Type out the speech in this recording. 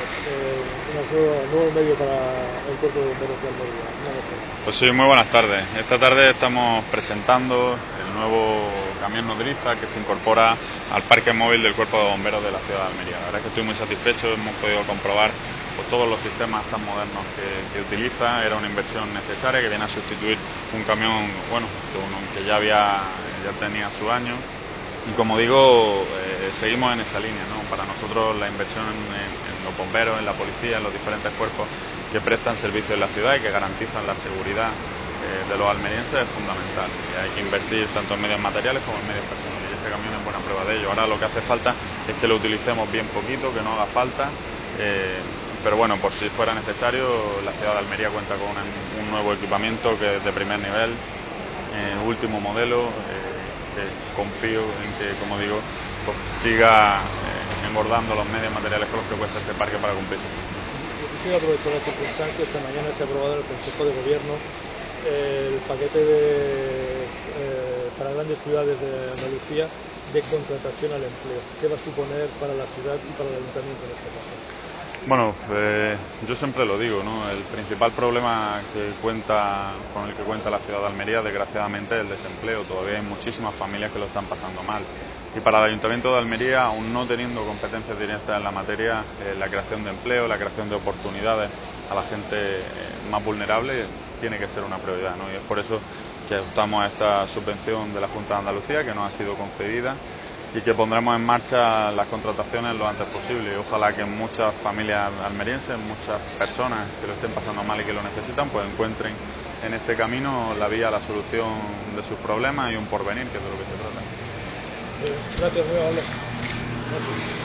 un nuevo medio para el Cuerpo de Bomberos de Almería. Una mejora. Pues sí, muy buenas tardes. Esta tarde estamos presentando el nuevo camión nodriza que se incorpora al parque móvil del Cuerpo de Bomberos de la ciudad de Almería. La verdad es que estoy muy satisfecho, hemos podido comprobar pues, todos los sistemas tan modernos que utiliza. Era una inversión necesaria que viene a sustituir un camión, bueno, que ya tenía su año. Y como digo, seguimos en esa línea, ¿no? Para nosotros la inversión en los bomberos, en la policía, en los diferentes cuerpos que prestan servicio en la ciudad y que garantizan la seguridad de los almerienses es fundamental. Y hay que invertir tanto en medios materiales como en medios personales. Y este camión es buena prueba de ello. Ahora lo que hace falta es que lo utilicemos bien poquito, que no haga falta. Pero bueno, por si fuera necesario, la ciudad de Almería cuenta con un nuevo equipamiento que es de primer nivel, último modelo, que confío en que, como digo, pues siga engordando los medios materiales con los que cuesta este parque para cumplir su función. Yo quisiera aprovechar la circunstancia. Esta mañana se ha aprobado en el Consejo de Gobierno el paquete para grandes ciudades de Andalucía de contratación al empleo. ¿Qué va a suponer para la ciudad y para el ayuntamiento en este caso? Bueno, yo siempre lo digo, ¿no? El principal problema con el que cuenta la ciudad de Almería, desgraciadamente, es el desempleo. Todavía hay muchísimas familias que lo están pasando mal. Y para el Ayuntamiento de Almería, aún no teniendo competencias directas en la materia, la creación de empleo, la creación de oportunidades a la gente más vulnerable tiene que ser una prioridad, ¿no? Y es por eso que optamos a esta subvención de la Junta de Andalucía, que nos ha sido concedida, y que pondremos en marcha las contrataciones lo antes posible. Y ojalá que muchas familias almerienses, muchas personas que lo estén pasando mal y que lo necesitan, pues encuentren en este camino la vía a la solución de sus problemas y un porvenir, que es de lo que se trata. Gracias, muy amable. Gracias.